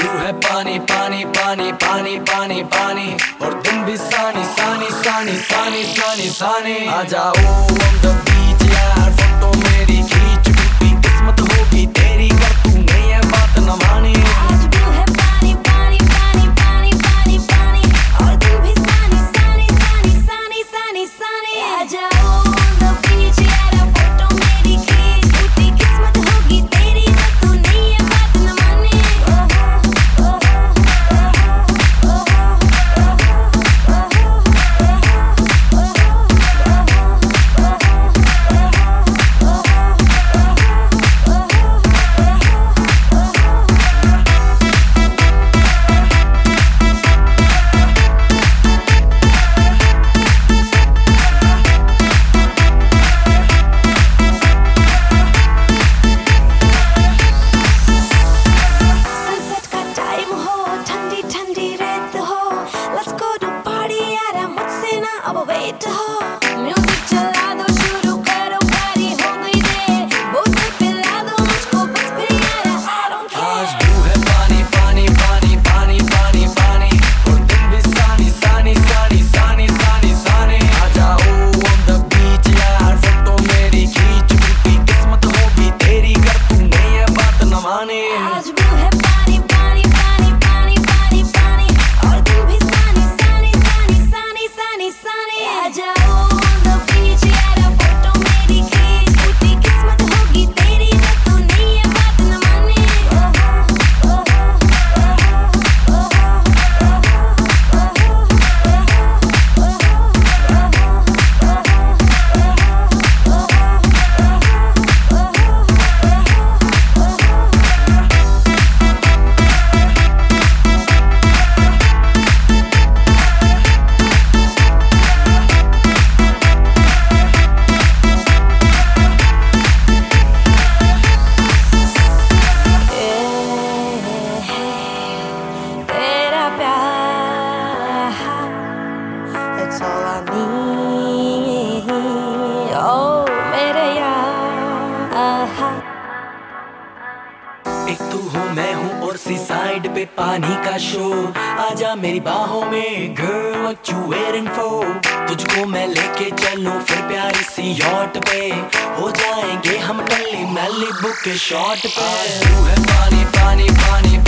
Blue है पानी पानी पानी पानी पानी पानी और तुम भी सानी सानी सानी सानी सानी सानी आ जाओ on the beach यार फोटो मेरी खींच टूटी किस्मत होगी तेरी कर तूने ये बात न मानी। आज ब्लू है पानी पानी पानी पानी पानी पानी और तुम भी सानी सानी सानी सानी सानी सानी आ जाओ on the beach यार फोटो मेरी खींच टूटी किस्मत होगी तेरी कर तूने ये बात न मानी। अब वेट हो म्यूजिक चला दो शुरू करो गाड़ी हो गई दे बोतल पिला दो मुझको बस फिर यार I don't care। आज ब्लू है पानी पानी पानी पानी पानी पानी और तुम भी सानी सानी सानी सानी सानी सानी आ जाओ on the beach यार फोटो मेरी खींच टूटी किस्मत होगी तेरी कर तूने ये बात न मानी। आज ब्लू है पानी पानी पानी पानी पानी पानी और तुम भी सानी सानी सानी सानी सानी सानी आ जाओ on the beach यार फोटो मेरी खींच टूटी किस्मत होगी तेरी कर तूने ये बात न मानी। That's all I need. Oh, मेरे यार। एक तू हो मैं हूँ और सी साइड पे पानी का शो आजा मेरी बाहों में girl what you waiting for तुझको मैं लेके चलूं फिर प्यारी सी यॉट पे हो जाएंगे हम टल्ली मैली बुक के शॉट पे। ब्लू है पानी पानी पानी